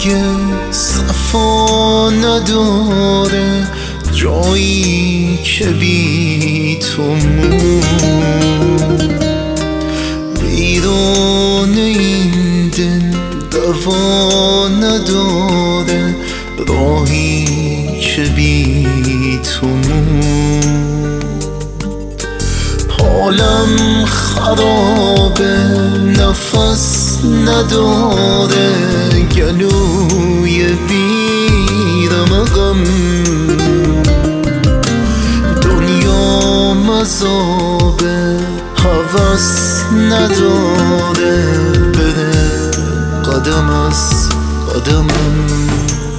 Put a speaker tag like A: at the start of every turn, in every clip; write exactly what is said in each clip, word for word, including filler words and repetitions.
A: دیگه صفا نداره، جایی که بی تو موند. بیرون این دل دوا نداره، راهی که بی تو موند. حالم خرابه، نفس نداره، گلوی بیرم غم. دنیا مذابه، هوس نداره، بره قدم از قدمم.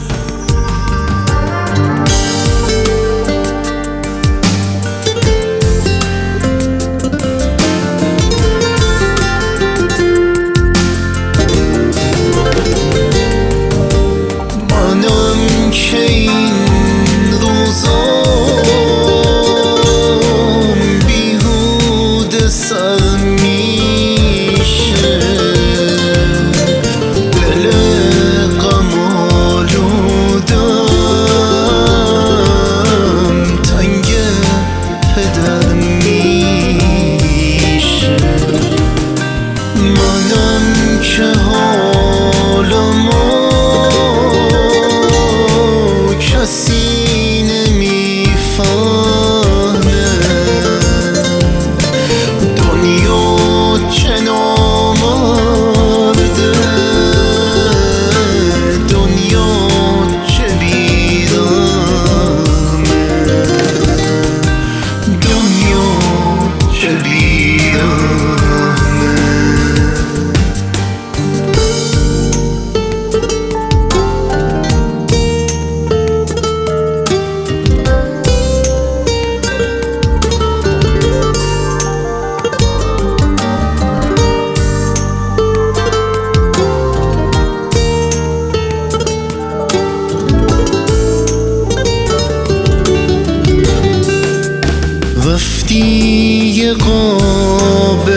A: رفتی یه قاب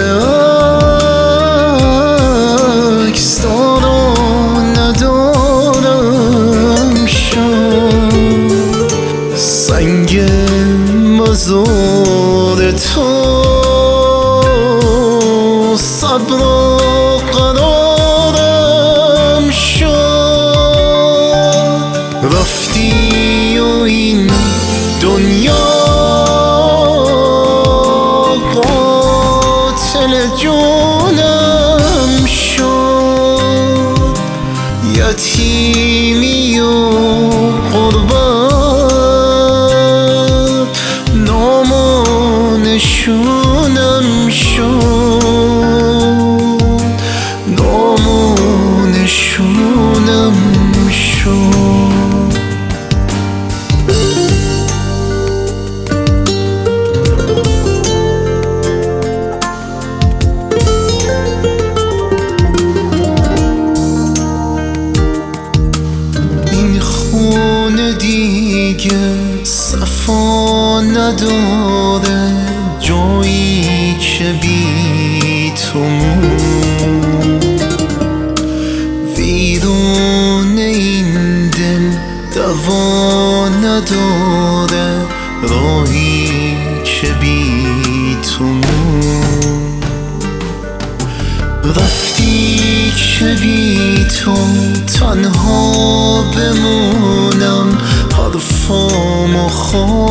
A: عکس دارا ندارم شد، سنگ مزار تو صبر و قرارم شد. رفتی و این دنیا جونم شد، یتیمی و غربت نام و نشونم شد، نام و نشونم شد. دیگه صفا نداره، جایی که بی تو موند. ویرون این دل دوا نداره، راهی که بی تو موند. رفتی که بی تو تنها بمونم، حرفامو خواب